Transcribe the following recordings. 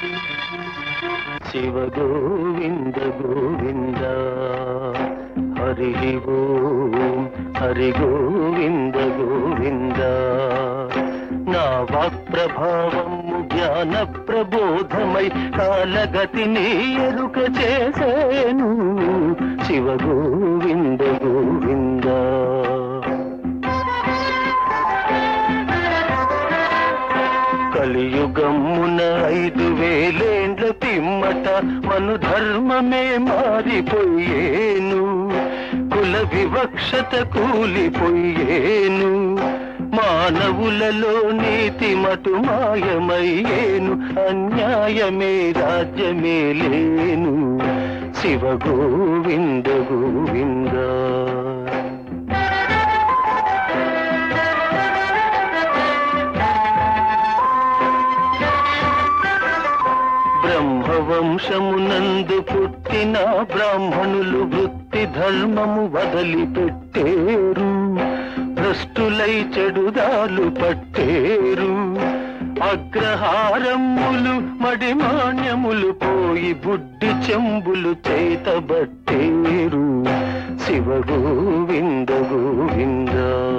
శివ గోవింద గోవింద హరి ఓం హరి గోవింద గోవింద నా వాక్ ప్రభావము జ్ఞాన ప్రబోధమై కాలగతిని ఎరుక చేసేను శివ గోవింద గోవింద కలియుగమున 5000 పిమ్మట మను ధర్మమే మారిపోయేను కుల వివక్షత కూలిపోయేను మానవులలో నీతి మటు మాయమయ్యేను అన్యాయమే రాజ్యమే లేను శివ గోవింద గోవింద బ్రహ్మవంశమునందు పుట్టిన బ్రాహ్మణులు వృత్తి ధర్మము వదిలిపెట్టేరు భ్రష్టులై చెడుదాలు పట్టేరు అగ్రహారములు మడిమాన్యములు పోయి బుడ్డి చెంబులు చేతబట్టేరు శివ గోవింద గోవింద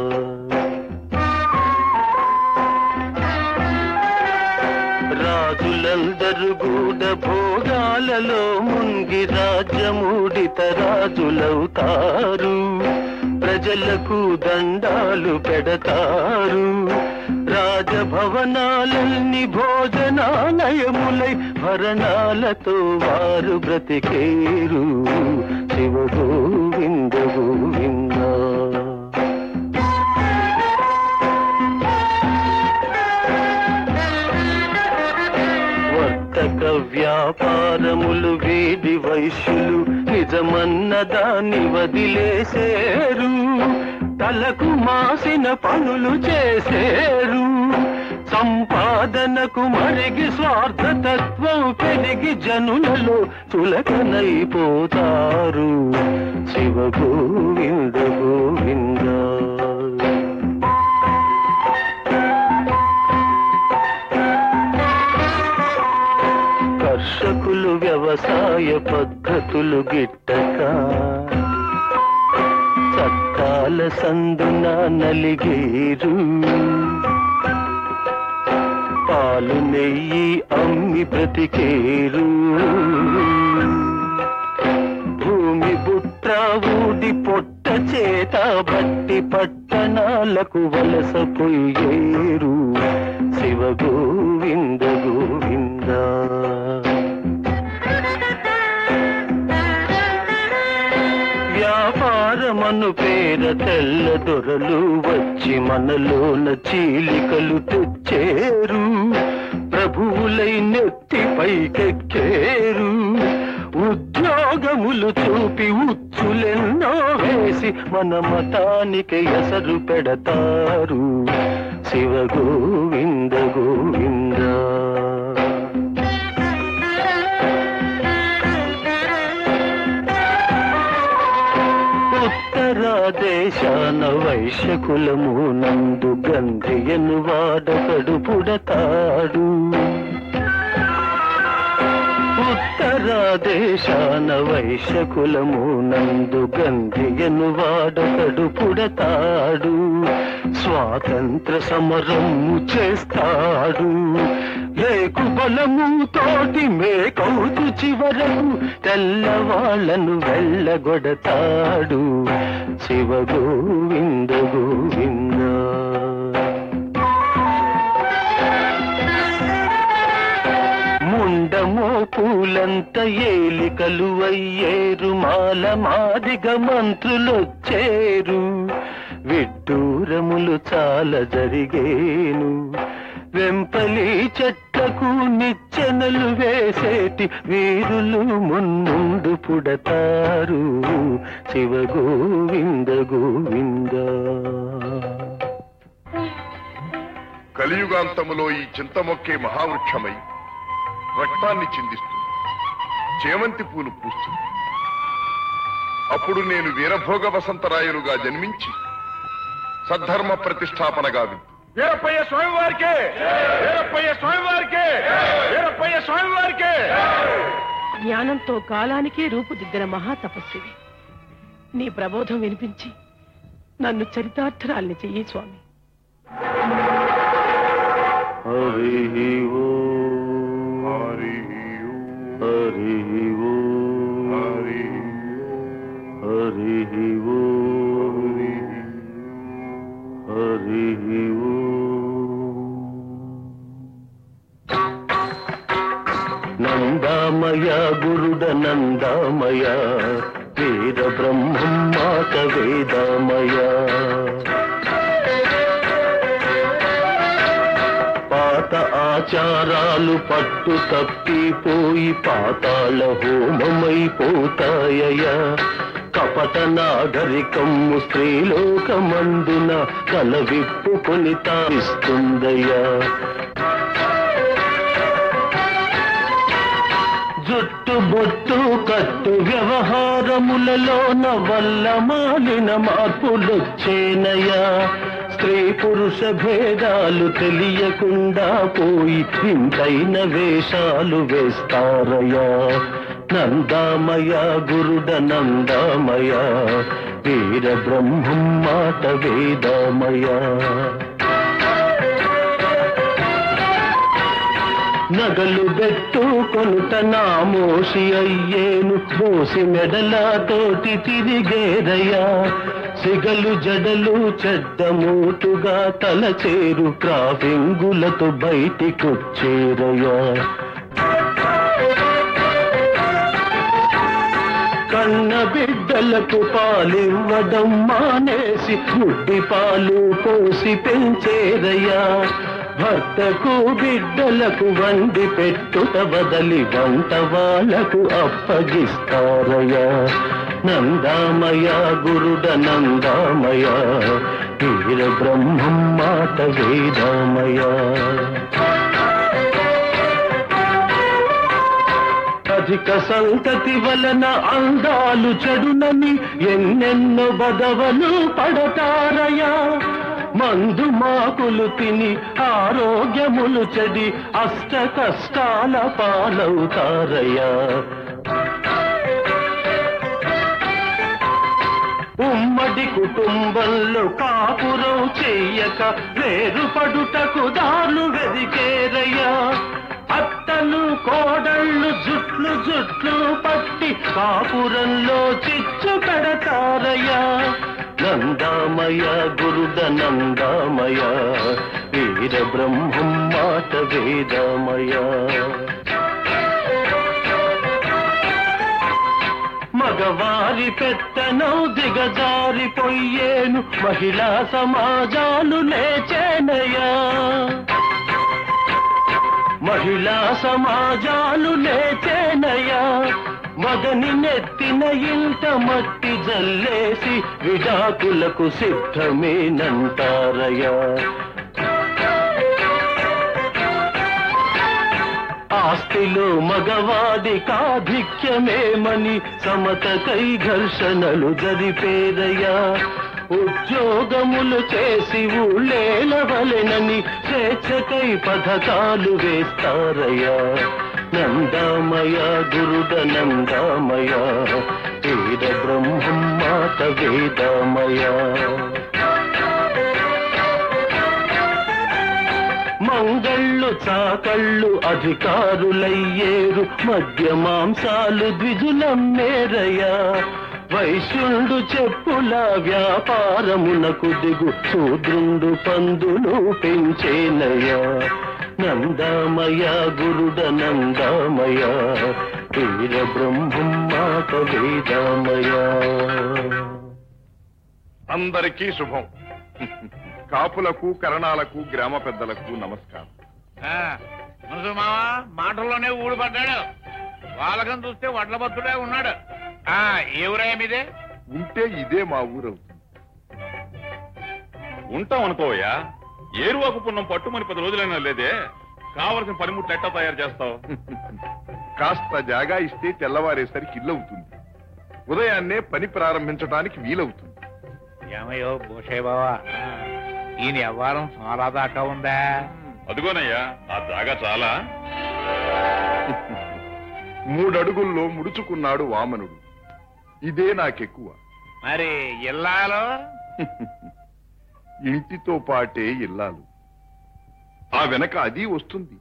రాజులందరూ గూఢ భోగాలలో మునిగి రాజ్యమూడిత రాజులవుతారు ప్రజలకు దండాలు పెడతారు రాజభవనాలన్నీ భోజనాలయములై భరణాలతో వారు బ్రతికేరు శివ గోవింద గోవింద వ్యాపారములు వీడి వైశ్యులు నిజమన్న దాన్ని వదిలేసేరు తలకు మాసిన పనులు చేసేరు సంపాదనకు మరిగి స్వార్థతత్వం పెరిగి జనులలో చులకనైపోతారు శివ గోవింద గోవింద కర్షకులు వ్యవసాయ పద్ధతులు గిట్టక చట్టాల సందున నలిగేరు పాలు నెయ్యి అమ్మి బ్రతికేరు భూమి బుట్ట ఊడి పొట్ట చేత బట్టి పట్టణాలకు వలసపోయేరు శివ గోవింద గోవింద వ్యాపారమను పేర తెల్ల దొరలు వచ్చి మనలోన చీలికలు తెచ్చేరు ప్రభువులై నెత్తి పైకెక్కేరు ఉద్యోగములు చూపి ఉచ్చులెన్నో వేసి మన మతానికి ఎసరు పెడతారు శివ గోవింద గోవింద ఉత్తరాదేశాన వైశ్యకులము నందు గంధియను వాడకడు పుడతాడు ఉత్తరాదేశాన వైశ్యకులము నందు గంధియను వాడకడు పుడతాడు స్వాతంత్ర సమరము చేస్తాడు లేకు బలము తోటి మేకౌతు చివరకు తెల్లవాళ్లను వెళ్ళగొడతాడు శివ గోవింద గోవింద ముండమో పూలంత ఏలికలు అయ్యేరు మాల మాదిగ మంత్రులొచ్చేరు విడ్డూరములు చాలా జరిగేను వెంపలి చెట్లకు నిచ్చెనలు వేసేటి వీరులు మున్ముందు పుడతారు శివ గోవింద గోవింద కలియుగాంతములో ఈ చింతమొక్కే మహావృక్షమై రక్తాన్ని చిందిస్తుంది చేమంతి పూలు పూస్తుంది అప్పుడు నేను వీరభోగ వసంతరాయులుగా జన్మించి సద్ధర్మ ప్రతిష్టాపనగా వీరప్పయ్య స్వామి వారికి వీరప్పయ్య స్వామి వారికి వీరప్పయ్య స్వామి జ్ఞానంతో కాలానికే రూపుదిద్దిన మహాతపస్వివి. నీ ప్రబోధం వినిపించి నన్ను చరితార్థరాల్ని చెయ్యి స్వామి. హరి ఓం హరి హరి ఓం హరి హరి ఓం హరి ఓం. నందామయ గురుడ నందామయ వేద బ్రహ్మం మాట వేదామయ. పాత ఆచారాలు పట్టు తప్పిపోయి పాతాళ హోమమైపోతాయ. కపట నాగరికము స్త్రీలోకమందున కల విప్పుకొని తావిస్తుందయ్యా. జుట్టు బొట్టు కట్టు వ్యవహారములలోన వల్ల మాలిన మార్పులొచ్చేనయా. స్త్రీ పురుష భేదాలు తెలియకుండా పోయి ఇంతైన వేషాలు వేస్తారయా. నందామయ గురుడ నందామయ వీర బ్రహ్మం మాట వేదామయ. నగలు బెట్టు కొనుట నామోషి అయ్యేను. మోసి మెడలతోటి తిరిగేరయ్యా. సిగలు జడలు చెడ్డమూటుగా తలచేరు ట్రాఫింగులతో బయటికొచ్చేరయ్యా. కన్న బిడ్డలకు పాలివ్వడం మానేసి గుడ్డి పాలు పోసి పెంచేరయ్యా. భర్తకు బిడ్డలకు వండి పెట్టుట బదలి వంట వాళ్లకు అప్పగిస్తారయ్యా. నందామయ గురుడ నందామయ వీర బ్రహ్మం మాట వేదామయ. అధిక సంతతి వలన అందాలు చెడునని ఎన్నెన్నో బదవలు పడతారయా. మందు మాకులు తిని ఆరోగ్యములు చెడి అష్ట కష్టాల పాలవుతారయ్యా. ఉమ్మడి కుటుంబంలో కాపురం చెయ్యక వేరుపడుటకు దారులు వెదికేరయ్యా. అత్తలు కోడళ్ళు జుట్లు జుట్లు పట్టి కాపురంలో చిచ్చు పెడతారయ్యా. నందామయ గురుడ నందామయ వీర బ్రహ్మం మాట వేదామయ. మగవారి పెత్తనం దిగజారిపోయేను. మహిళా సమాజాలు లేచేనయా. మహిళా సమాజాలు లేచేనయా. మగని నెత్తిన ఇంట మట్టి జల్లేసి విడాకులకు సిద్ధమేనంటారయ్యా. ఆస్తిలో మగవాడి కాధిక్యమేమని సమతకై ఘర్షణలు జరిపేరయ్యా. ఉద్యోగములు చేసి ఊళ్ళేలవలెనని స్వేచ్ఛకై పథకాలు వేస్తారయ్యా. నందామయ గురుడ నందామయ వీర బ్రహ్మం మాట వేదామయ. మంగళ్ళు చాకళ్ళు అధికారులయ్యేరు. మద్య మాంసాలు ద్విజులమ్మేరయ్యా. వైశ్యుండు చెప్పుల వ్యాపారమునకు దిగు శూద్రుండు పందులు పెంచేనయ్యా. నందామయ గురుడ నందామయ వీర బ్రహ్మం మాట వేదామయ. అందరికీ శుభం. కాపులకు కరణాలకు గ్రామ పెద్దలకు నమస్కారం. మావా మాటల్లోనే ఊడిపడ్డాడు. వాళ్ళకం చూస్తే వడ్ల బతుడే ఉన్నాడు. ఏ ఊరాయ మీదే? ఉంటే ఇదే మా ఊరవుతుంది. ఉంటాం అనుకోవయ్యా. ఏరువాకు పున్నం పట్టుమని 10 రోజులైనా లేదే. కావలసిన పనిముట్లు ఎట్టా తయారు చేస్తావు? కాస్త జాగా ఇస్తే తెల్లవారేసరికి ఇల్లవుతుంది. ఉదయాన్నే పని ప్రారంభించడానికి వీలవుతుంది. ఏమయ్యో భూషయ్య బావా, ఈయన వ్యవహారం చాలా దాకా ఉందా? అదిగోనయ్యా ఆ జాగా చాలా. 3 అడుగుల్లో ముడుచుకున్నాడు వామనుడు. ఇదే నాకెక్కువ. మరి ఇల్లాలో ఇంటితో పాటే ఇల్లాలు. ఆ వెనక అది వస్తుంది.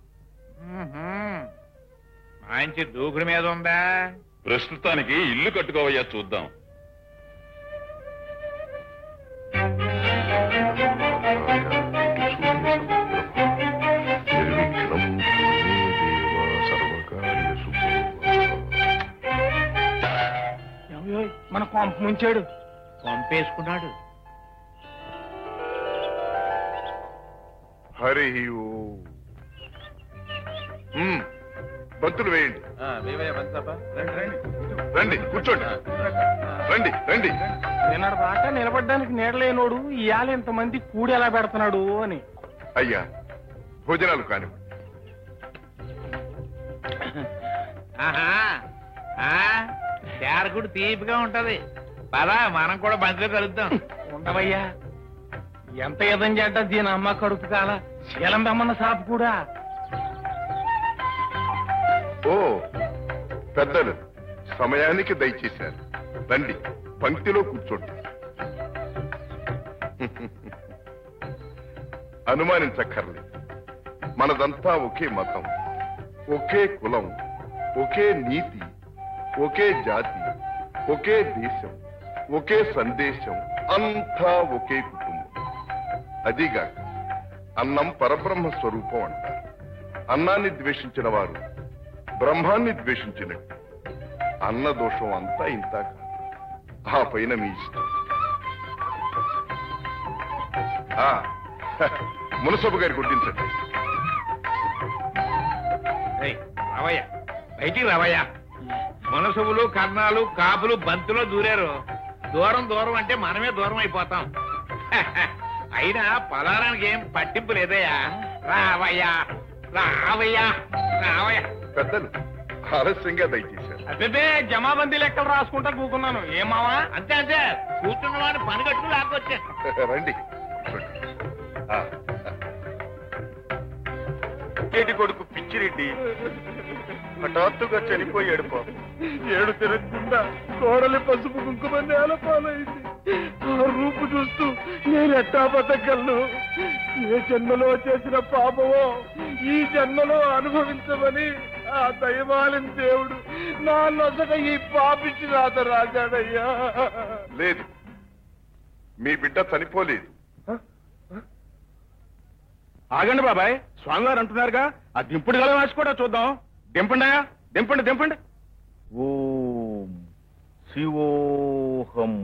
మంచి దూకుడు మీద ఉందా? ప్రస్తుతానికి ఇల్లు కట్టుకోవయ్యా, చూద్దాం. మన కొంప ముంచాడు. పంపేసుకున్నాడు. హరి బంతులు వేయండి. రండి కూర్చోండి. రండి రండి. నిన్నటి దాకా నిలబడ్డానికి నీడలేనోడు ఇవాళ ఇంతమంది కూడి ఎలా పెడుతున్నాడు అని. అయ్యా భోజనాలు కానివ్వండి. తేరకుడు తీపిగా ఉంటది. పదా మనం కూడా బంతిలో కలుద్దాం. ఉండవయ్యా, ఎంత ఎదం చేడ్డా దీని అమ్మ కడుపు కాల శీలం రమ్మన్న సాపు కూడా. ఓ పెద్దలు సమయానికి దయచేశారు. రండి పంక్తిలో కూర్చోండి. అనుమానించక్కర్లేదు, మనదంతా ఒకే మతం, ఒకే కులం, ఒకే నీతి, ఒకే జాతి, ఒకే దేశం, ఒకే సందేశం, అంతా ఒకే కుటుంబం. అదిగాక అన్నం పరబ్రహ్మ స్వరూపం అంటారు. అన్నాన్ని ద్వేషించిన వారు బ్రహ్మాన్ని ద్వేషించినట్టు. అన్న దోషం అంతా ఇంత కాదు. ఆ పైన మీ ఇష్టం. మునసబు గారి కొట్టించండి. రావయ్య, బయటికి రావయ్య. మనసులు కర్ణాలు కాపులు బంతులో దూరారు. దూరం దూరం అంటే మనమే దూరం అయిపోతాం. అయినా పలారానికి ఏం పట్టింపు లేదయ్యా. రావయ్యా రావయ్యా రావయ్యా. పెద్దలు ఆలస్యంగా దయచేశారు. అదే జమాబందీ లెక్కలు రాసుకుంటా కూకున్నాను. ఏమావా? అంతే అంతే, కూర్చున్న వాడిని పని కట్టుకు లేకొచ్చా. రండి. ఏటి కొడుకు పిచ్చిరెడ్డి హఠాత్తుగా చనిపోయాడు. పాపం ఏడు తిరగకుండా కోడలి పసుపు కుంకుమ నేల పాలైంది. ఆ రూపు చూస్తూ నేను ఎట్టా బతకగలను? ఏ జన్మలో చేసిన పాపమో ఈ జన్మలో అనుభవించమని ఆ దయమాలిన దేవుడు నా నొసట ఈ పాపిచ్చి రాత రాజాడయ్యా. లేదు, మీ బిడ్డ చనిపోలేదు. ఆగండి బాబాయ్, స్వామివారు అంటున్నారుగా, ఆ దింపుడు గల వాసి కూడా చూద్దాం. దింపండి, దింపండి దింపండి. ఓం శివోహం.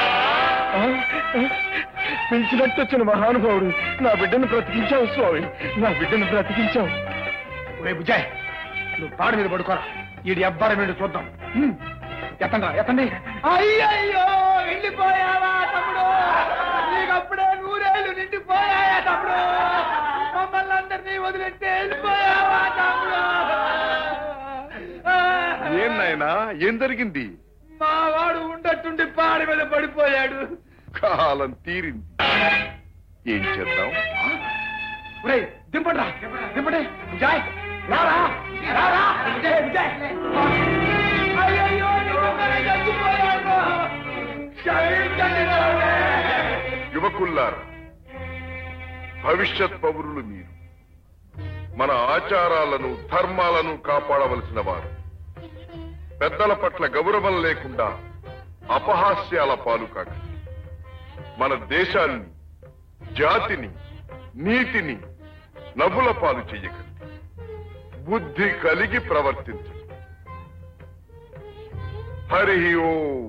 పిలిచినట్టు వచ్చిన మహానుభావుడు, నా బిడ్డను బ్రతికించావు స్వామి, నా బిడ్డను బ్రతికించావు. ఒరే బుజ్జాయ్, నువ్వు తాడు మీద పడుకోరా. ఈడి అబ్బాయి మీద చూద్దాం. ఎత్తండి రా, ఎత్తండి. అయ్యయ్యో, వెళ్ళిపోయావా తమ్ముడు? నీకప్పుడే 100 ఏళ్ళు నిండిపోయాయా తమ్ముడు? మమ్మల్ని అందరినీ వదిలిస్తే వెళ్ళిపోయావా తమ్ముడు? ఏం నాయనా, ఏం జరిగింది? మా వాడు ఉండట్టుండి పాడి మీద పడిపోయాడు. కాలం తీరింది. ఏం చేద్దాం? దింపండి రా, దింపండి. విజయ్ రారా, రారా. విజయ్ అయ్యయ్యో, చచ్చిపోయాడు. యువకుల్లారా, భవిష్యత్ పౌరులు మీరు. మన ఆచారాలను ధర్మాలను కాపాడవలసిన వారు. పెద్దల పట్ల గౌరవం లేకుండా అపహాస్యాల పాలు కాక మన దేశాన్ని, జాతిని, నీతిని నవ్వుల పాలు చెయ్యకండి. బుద్ధి కలిగి ప్రవర్తించండి. హరి ఓం.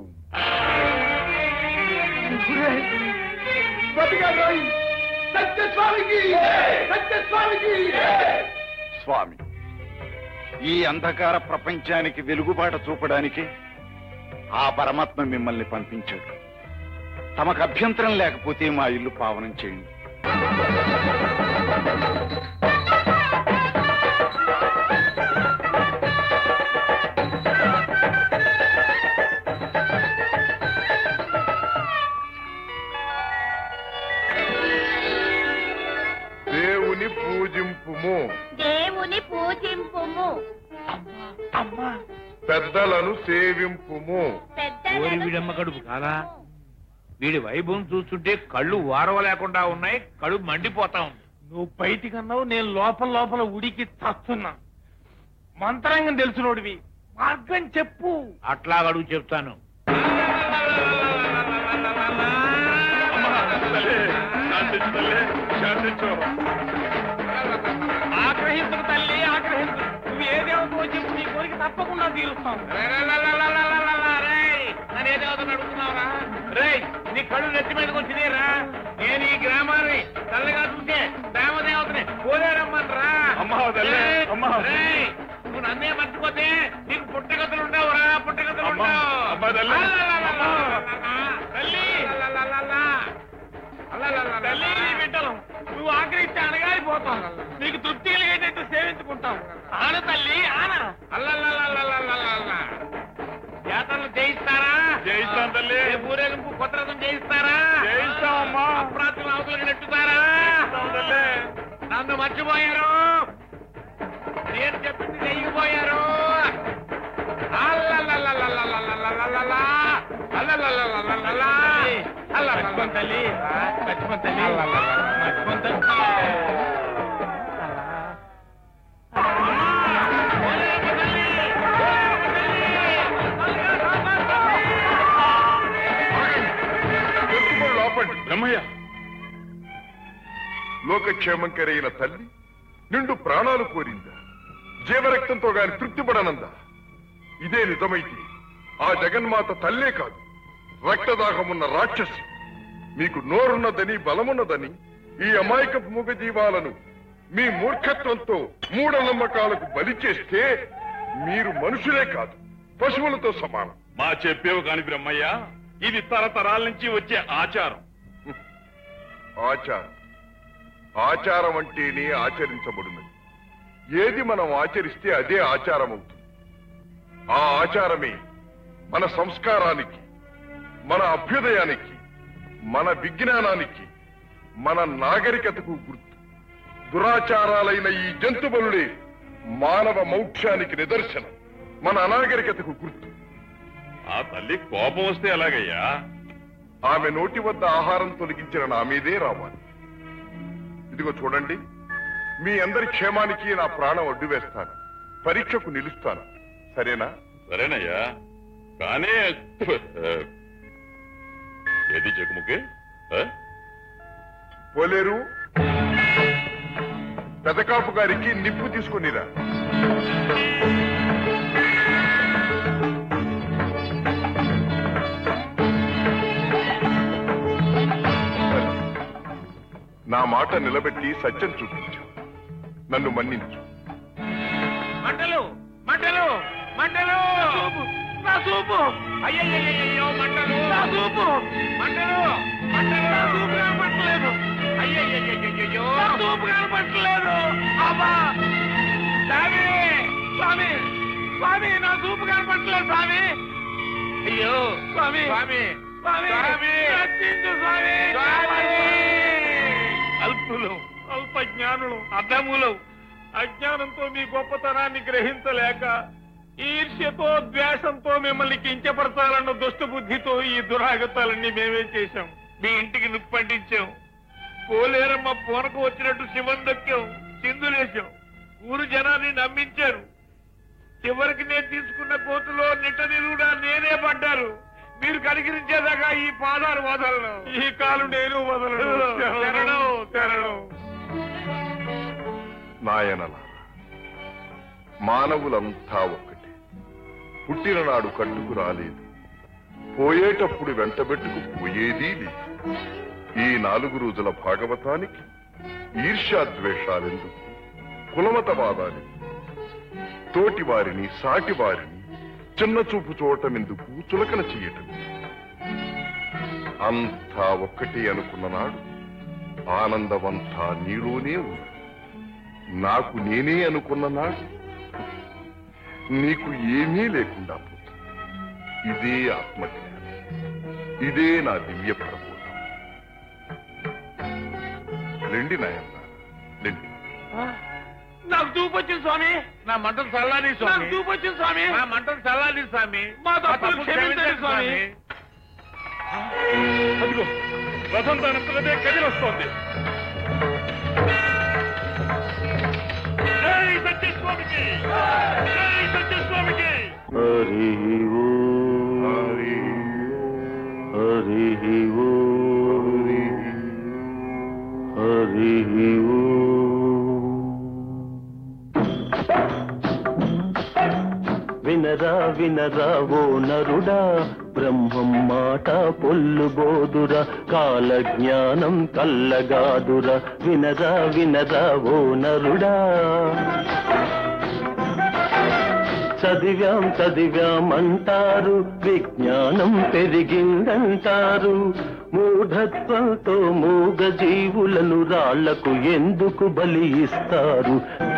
స్వామి, ఈ అంధకార ప్రపంచానికి వెలుగుబాట చూపడానికి ఆ పరమాత్మ మిమ్మల్ని పంపించాడు. తమకు అభ్యంతరం లేకపోతే మా ఇల్లు పావనం చేయండి. దేవుని పూజింపుము. దేవుని పూజింపుము. అమ్మా, పెద్దలను సేవింపుము. ఓరి వీడమ్మ కడుపు కాదా? వీడి వైభవం చూస్తుంటే కళ్ళు వారవలేకుండా ఉన్నాయి, కడుపు మండిపోతా ఉంది. నువ్వు బయటికి అన్నావు, నేను లోపల లోపల ఉడికి చస్తున్నా. మంత్రాంగం తెలిసినోడివి, మార్గం చెప్పు. అట్లా అడుగు చెప్తాను. ఆగ్రహించు తల్లి, ఆగ్రహించు. నువ్వు ఏదేమో చెప్పు, నీ కోరిక తప్పకుండా తీరుస్తాను. నన్నేదేవతను అడుగుతున్నావురా? రేయ్, నీ కళ్ళు నెత్తి మీదకి వచ్చినారా? నేను ఈ గ్రామాన్ని చల్లగా చూసే గ్రామదేవతని కోరేరమ్మనరా? నువ్వు నన్నే మర్చిపోతే నీకు పుట్టగతులు ఉండవురా, పుట్టగతులు ఉండవు. తల్లి బిడ్డలు, నువ్వు ఆగ్రహించి అనగాలిపోతావు. నీకు తృప్తి కలిగేటట్టు సేవించుకుంటావు. ఆన తల్లి, ఆన. జాతరలు చేయిస్తారా? చేయిస్తాను తల్లి. ఊరేగింపు కొత్త రథం చేయిస్తారా? చేయిస్తామమ్మా. అప్రాతులు అవతలకి నెట్టుతారా? నన్ను మర్చిపోయారు, నేను చెప్పింది చెయ్యిపోయారు. తల్లి, బ్రహ్మయ్య, లోకక్షేమం కరైన తల్లి నిండు ప్రాణాలు కోరిందా? జీవరక్తంతో గాని తృప్తిపడనందా? ఇదే నిజమైతే ఆ జగన్మాత తల్లే కాదు, రక్తదాహమున్న రాక్షసి. మీకు నోరున్నదని బలమున్నదని ఈ అమాయకపు మూగజీవాలను మీ మూర్ఖత్వంతో మూఢనమ్మకాలకు బలి చేస్తే మీరు మనుషులే కాదు, పశువులతో సమానం. మా చెప్పేవు కాని బ్రహ్మయ్య, ఇది తరతరాల నుంచి వచ్చే ఆచారం. ఆచారం ఆచారం అంటేనే ఆచరించబడినది. ఏది మనం ఆచరిస్తే అదే ఆచారం అవుతుంది. ఆ ఆచారమే మన సంస్కారానికి, మన అభ్యుదయానికి, మన విజ్ఞానానికి, మన నాగరికతకు గుర్తు. దురాచారాలైన ఈ జంతుబలులే మానవ మౌఖ్యానికి నిదర్శనం, మన అనాగరికతకు గుర్తు. ఆ తల్లి కోపం వస్తే ఎలాగయ్యా? ఆమె నోటి వద్ద ఆహారం తొలగించిన నా మీదే రావాలి. ఇదిగో చూడండి, మీ అందరి క్షేమానికి నా ప్రాణం అడ్డు వేస్తాను, పరీక్షకు నిలుస్తాను. సరేనా? సరేనయ్యా, కానీ ఏది చెక్కుముకే పోలేరు, పెదకాపు గారికి నిప్పు తీసుకునిరా. నా మాట నిలబెట్టి సత్యం చూపించు, నన్ను మన్నించు. మంటలు, మంటలు, మంటలు, నా చూపు. అయ్యయ్యో, మంటలు, నా చూపు. మంటలు, మంటలు, నా చూపు కనపట్టలేదు. అయ్యయ్యో, నా చూపు కనపట్టలేదు. అబ్బా స్వామి, స్వామి, స్వామి, నా చూపు కనపట్టలేదు స్వామి. అయ్యో స్వామి, స్వామి, స్వామి, రక్షించు స్వామి. అల్పులు, అల్పజ్ఞానులు, అధములు, అజ్ఞానంతో మీ గొప్పతనాన్ని గ్రహించలేక ఈర్ష్యతో, ద్వేషంతో మిమ్మల్ని కించపరచాలన్న దుష్టబుద్ధితో ఈ దురాగతాలన్నీ మేమే చేశాం. మీ ఇంటికి నిప్పంటించాం, పోలేరమ్మ పూనకు వచ్చినట్టు శివం దొక్కాం, చిందులేశాం, ఊరు జనాన్ని నమ్మించారు. చివరికి నేను తీసుకున్న కోతులో నిట్ట నిలువుడా నేనే పడ్డారు. మీరు కనికరించేదాకా ఈ పాదాలు వదలను, ఈ కాలు నేను వదలను. తెరడం, తెరడం. నాయనల మానవులంతా ఒక్కటే. పుట్టిన నాడు కట్టుకు రాలేదు, పోయేటప్పుడు వెంటబెట్టుకు పోయేదీ లేదు. ఈ 4 రోజుల భాగవతానికి ఈర్ష్యాద్వేషాలెందుకు, కులమతవాదాలు, తోటి వారిని, సాటి వారిని చిన్న చూపు చూడటం ఎందుకు, చులకన చెయ్యటం? అంతా ఒక్కటే అనుకున్న నాడు ఆనందమంతా నీలోనే ఉంది. నాకు నేనే అనుకున్న నాడు నీకు ఏమీ లేకుండా పోతుంది. ఇదే ఆత్మజ్ఞానం, ఇదే నా దివ్య ప్రబోధం. రండి నాయన్న, రండి. నాకు చూపు వచ్చింది స్వామి. నా మంటలు చల్లాలి స్వామి. నాకు చూపు వచ్చింది స్వామి. నా మంటలు చల్లాలి స్వామి. మా తప్పులు క్షమించండి స్వామి. అదిగో రథం దానంతలదే కదిలొస్తోంది. జై సత్యస్వామికి, జై సత్యస్వామికి. హరి ఓం హరి ఓం హరి ఓం. వినరా వినరా ఓ నరుడా, బ్రహ్మం మాట పొల్లుబోదురా, కాల జ్ఞానం కల్లగాదురా. వినరా వినరా ఓ నరుడా. చదివాం చదివాం అంటారు, విజ్ఞానం పెరిగిందంటారు. మూఢత్వంతో మూగ జీవులను రాళ్లకు ఎందుకు బలి ఇస్తారు?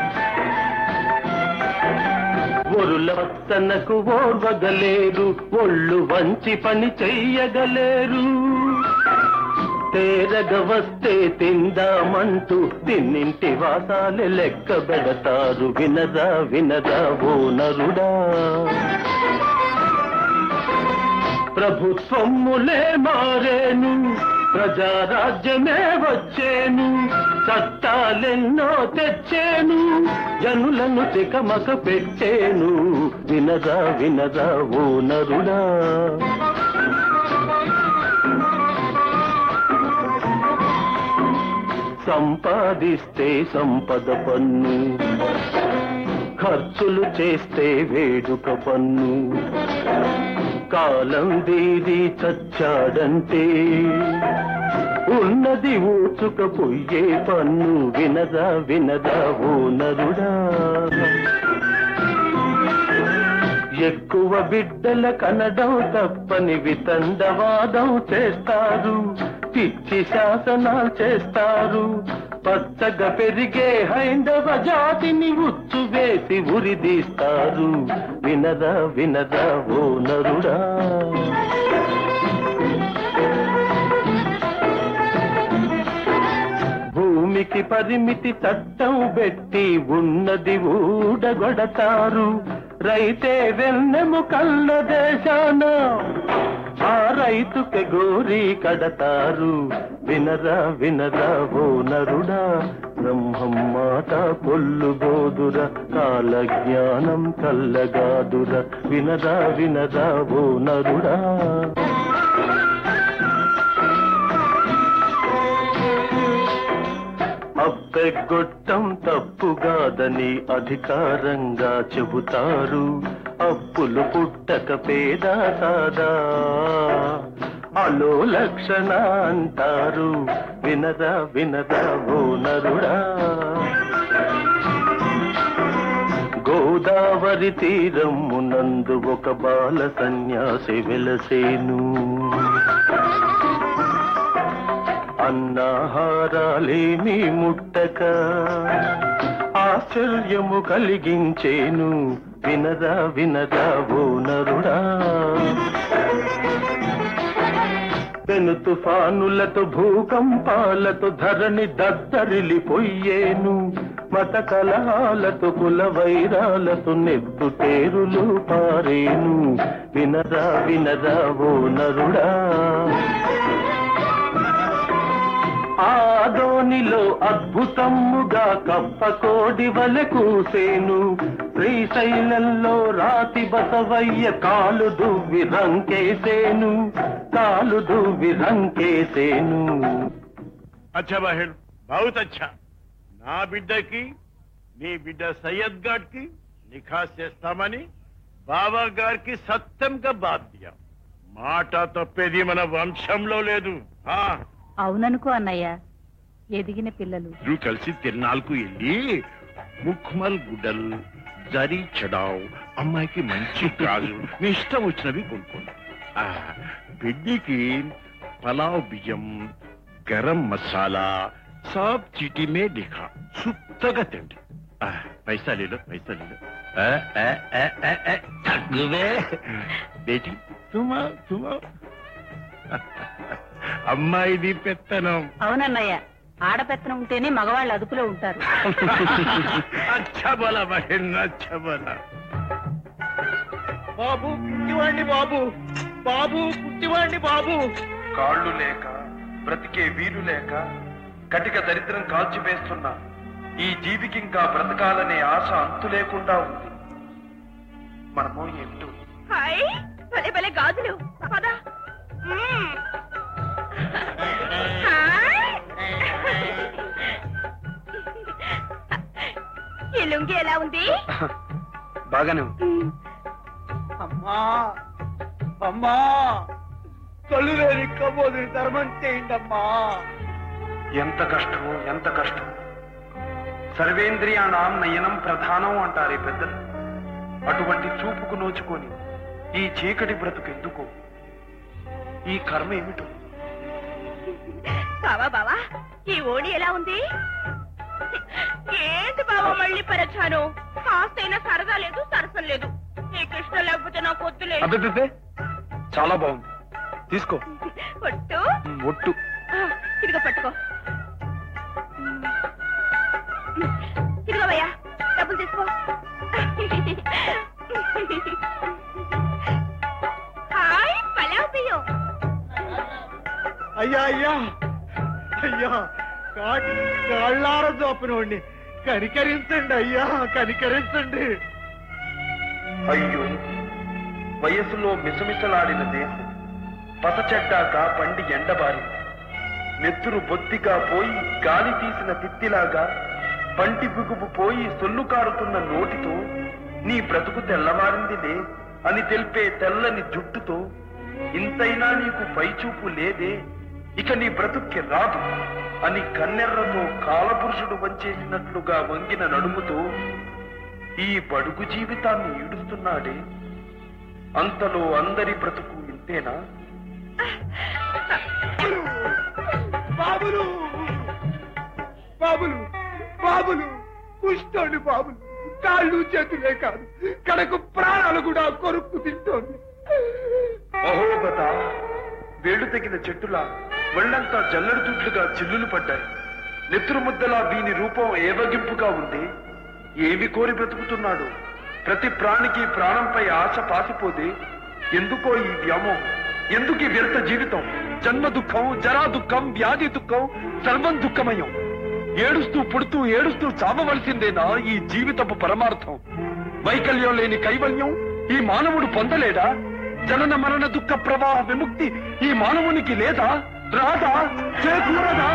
ఒరుల పత్తనకు ఓర్వగలేరు, ఒళ్ళు వంచి పని చెయ్యగలేరు. తేరగ వస్తే తిందామంటూ తిన్నింటి వాసాలే లెక్క పెడతారు. వినరా వినరా ఓ నరుడా. ప్రభుత్వములే మారేను, ప్రజారాజ్యమే వచ్చేను, చట్టాలెన్నో తెచ్చేను, జనులను తికమక పెట్టేను. వినరా వినరా ఓ నరుడా. సంపాదిస్తే సంపద పన్ను, ఖర్చులు చేస్తే వేడుక పన్ను. కాలం దీది చచ్చాడంటే ఉన్నది ఊచుకపోయే పన్ను. వినరా వినరా ఓ నరుడా. ఎక్కువ బిడ్డల కనడం తప్పని వితండవాదం చేస్తారు, పిచ్చి శాసనాలు చేస్తారు. పచ్చగా పెరిగే హైందవ జాతిని ఉచ్చు వేసి ఉరిదీస్తారు. వినరా వినరా ఓ నరుడా. భూమికి పరిమితి చట్టం పెట్టి ఉన్నది ఊడగొడతారు. రైతే వెన్నెము కళ్ళ దేశాన ఆ రైతుకి గోరి కడతారు. వినరా వినరా ఓ నరుడా. బ్రహ్మం మాట పొల్లుబోదుర, కాల జ్ఞానం కల్లగాదుర. వినరా వినరా ఓ నరుడా. అప్పెగొట్టం తప్పుగాదని అధికారంగా చెబుతారు. అప్పులు పుట్టక పేద సాదా అలో లక్షణ అంటారు. వినరా వినరా ఓ నరుడా. గోదావరి తీరమునందు ఒక బాల సన్యాసి వెలసేను. అన్నాహారాలేమి ముట్టక ఆశ్చర్యము కలిగించేను. వినరా వినరా ఓ నరుడా. పెను తుఫానులతో భూకంపాలతో ధరణి దద్దరిల్లిపోయేను. మత కలహాలతో కుల వైరాలతో నెత్తుటేరులు పారేను. వినరా వినరా ఓ నరుడా. ఆదోనిలో అద్భుతముగా కప్పకోడి వలె కూసేను. శ్రీశైలంలో రాతి బసవయ్య కాలు దువ్వి రంకేసేను, కాలు దువ్వి రంకేసేను. అచ్చా బహన్, బహుత్ అచ్చా. నా బిడ్డకి నీ బిడ్డ సయ్యద్ గాడ్ కి నిఖా చేస్తామని బాబా గారికి సత్యంగా బాధ్య. మాట తప్పేది మన వంశంలో లేదు. అవుననుకో అన్నయ్య. ఎదిగిన పిల్లలు నువ్వు కలిసి తిరునాళ్ళకు వెళ్ళి ముఖ్మల్ గుడ్డలు జరీ చడావు, అమ్మాయికి మంచి గాజు, మీ ఇష్టం వచ్చినవి కొనుక్కోండి. బిడ్డికి పలావ్ బియ్యం, గరం మసాలా సబ్ చిటి మే లిఖా, సుత్తగా తిండి. పైసా లేలో పైసా లేలో తగ్గువే బేటీ. తుమా తుమా అమ్మాయిది పెత్తనం. అవునన్నయ్య, ఆడపెత్తనం ఉంటేనే మగవాళ్ళు అదుపులో ఉంటారు. బాబు పుట్టివాణ్ణి బాబు, బాబు పుట్టివాణ్ణి బాబు. కాళ్ళు లేక బ్రతికే వీలు లేక కటిక దరిద్రం కాల్చివేస్తున్న ఈ జీవికి ఇంకా బ్రతకాలనే ఆశ అంతు లేకుండా ఉంది. మనమో ఏమిటో. భలే భలే గాజులు. ఈ లుంగి ఎలా ఉంది? బాగానే ఉంది. అమ్మా అమ్మా, కళ్ళు లేని కబోదుని ధర్మం చేయండి అమ్మా. ఎంత కష్టం, ఎంత కష్టం. సర్వేంద్రియాణం నయనం ప్రధానం అంటారే పెద్దలు. అటువంటి చూపుకు నోచుకొని ఈ చీకటి బ్రతుకు ఎందుకో, ఈ కర్మ ఏమిటో. బావా బావా, ఈ ఓణి ఎలా ఉంది? ఏంటి బావా మళ్ళీ పరచాను? కాస్తైనా సరదా లేదు, సరసం లేదు. నీకు ఇష్టం లేకపోతే నాకు వద్దులేదు. అదే చాలా బాగుంది, తీసుకో. ఒట్టు ఒట్టు. ఇదిగో పట్టుకో. ఇదిగోవయ్యా, డబ్బులు తీసుకో. హాయ్ పలావ్ బియ్యం. అయ్యా అయ్యా అయ్యా, కాళ్ళార చూపినోడిని కనికరించండి అయ్యా, కనికరించండి. అయ్యో, వయసులో మిసమిసలాడిన దేహం పసచెడ్డాక పండి ఎండబారింది. నెత్తురు బొత్తిగా పోయి గాలి తీసిన తిత్తిలాగా పంటి బిగుపు పోయి సొల్లు కారుతున్న నోటితో నీ బ్రతుకు తెల్లవారిందిలే అని తెలిపే తెల్లని జుట్టుతో ఇంతైనా నీకు పైచూపు లేదే, ఇక నీ బ్రతుక్కి రాదు అని కన్నెర్రతో కాలపురుషుడు వంచేసినట్లుగా వంగిన నడుముతో ఈ బడుగు జీవితాన్ని ఈడుస్తున్నాడే. అంతలో అందరి బ్రతుకు ఇంతేనా? బాబులు బాబులు బాబులు, కుష్టోండి బాబులు. కాళ్ళు చేతులే కాదు, కడకు ప్రాణాలు కూడా కొరుక్కు తింటోంది. అహోబత వేడు తగిన చెట్టులా ఒళ్ళంతా జల్లెడు దుడ్లుగా చిల్లులు పడ్డాయి. నెత్తురు ముద్దలా వీని రూపం ఏవగింపుగా ఉంది. ఏమి కోరి బ్రతుకుతున్నాడు? ప్రతి ప్రాణికి ప్రాణంపై ఆశ పాసిపోదే. ఎందుకో ఈ వ్యామోహం? ఎందుకు ఈ వ్యర్థ జీవితం? జన్మ దుఃఖం, జరా దుఃఖం, వ్యాధి దుఃఖం, సర్వం దుఃఖమయం. ఏడుస్తూ పుడుతూ ఏడుస్తూ చావవలసిందేనా ఈ జీవితపు పరమార్థం? వైకల్యం లేని కైవల్యం ఈ మానవుడు పొందలేడా? జనన మరణ దుఃఖ ప్రవాహ విముక్తి ఈ మానవునికి లేదా? రాదా? చేకూరదా?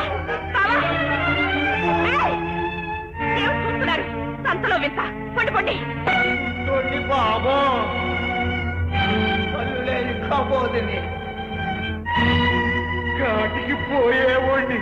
చూస్తున్నారు సంతలో వింత. పండి పండి బాబో, కళ్ళు లేని కబోదిని కాటికి పోయేవాడిని.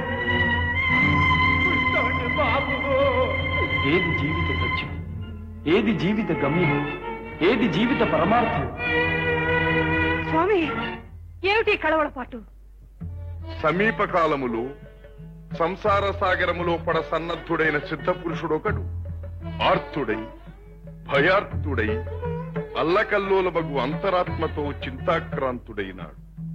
బాబు, ఏది జీవిత సత్యం? ఏది జీవిత గమ్యం? ఏది జీవిత పరమార్థం? స్వామి, ఏమిటి కళవళపాటు? సమీప కాలములో సంసార సాగరములో పడ సన్నద్ధుడైన సిద్ధ పురుషుడొకడు ఆర్తుడై భయార్తుడై అల్లకల్లోలమగు అంతరాత్మతో చింతాక్రాంతుడైనాడు.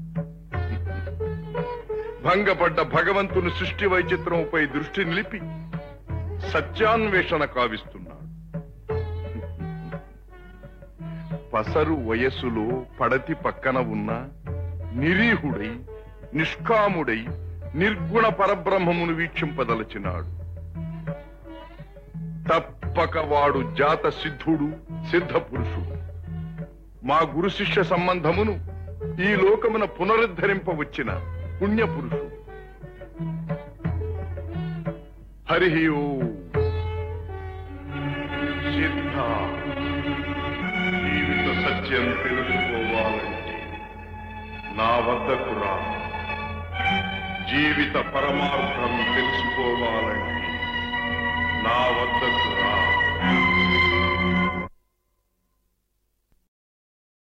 భంగపడ్డ భగవంతుని సృష్టి వైచిత్రముపై దృష్టి నిలిపి సత్యాన్వేషణ కావిస్తున్నాడు. పసరు వయస్సులో పడతి పక్కన ఉన్న నిరీహుడై నిష్కాముడై నిర్గుణ పరబ్రహ్మమును వీక్షింపదలచినాడు. తప్పక వాడు జాత సిద్ధుడు, సిద్ధ పురుషుడు. మా గురు శిష్య సంబంధమును ఈ లోకమున పునరుద్ధరింపవచ్చిన పుణ్యపురుషుడు. హరి ఓం. సిద్ధ, జీవిత సత్యం తెలుసుకోవాలంటే నా వద్దకు రా. జీవిత పరమార్థం